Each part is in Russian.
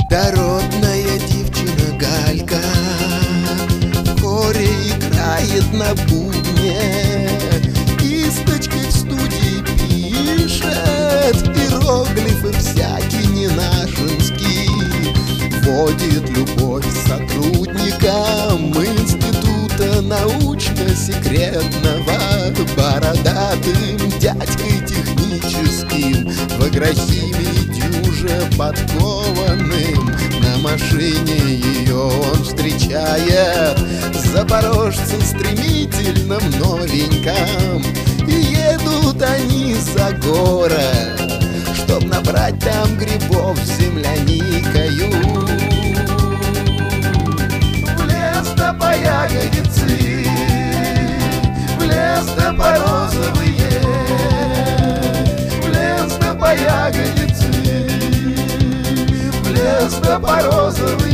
Дородная девчина Галька в хоре играет на бубне, кисточкой в студии пишет иероглифы всякие ненашинские, вводит любовь сотрудникам института научно-секретного бородатым дядькой техническим в агрохимии дюже подкованным. На машине ее он встречает запорожца стремительном новеньком, и едут они за город, чтоб набрать там грибов с земляникою. В лес да по ягодицы, в лес да по розовые, в лес да по ягодицы, в лес да по розовые.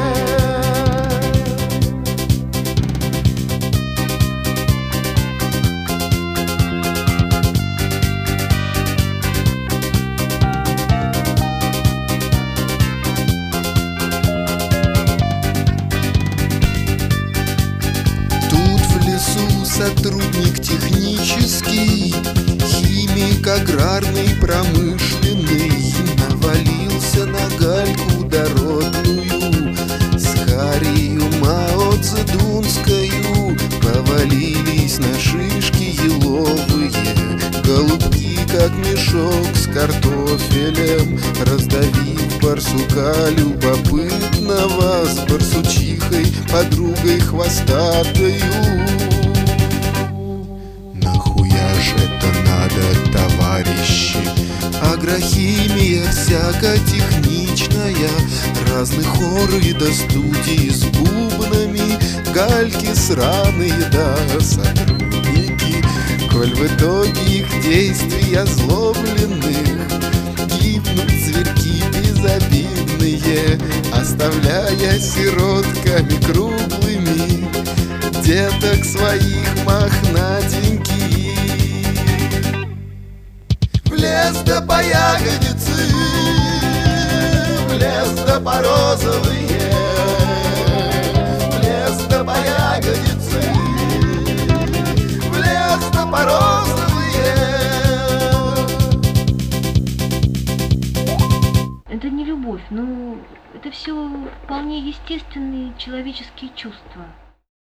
Сотрудник технический, химик аграрный, промышленный, навалился на Гальку дородную, с Харию Мао Цзэдунскою повалились на шишки еловые, голубки, как мешок с картофелем, раздавив барсука любопытного с барсучихой, подругой хвостатою. Это надо, товарищи, агрохимия всяко-техничная, разных хоры до студии с бубнами, гальки сраные да сотрудники. Коль в итоге их действий озлобленных гибнут зверьки безобидные, оставляя сиротками круглыми деток своих мохнатеньких. В лес да по ягодицы, в лес да по розовые, в лес да по ягодицы, в лес да по розовые. Это не любовь, но это все вполне естественные человеческие чувства.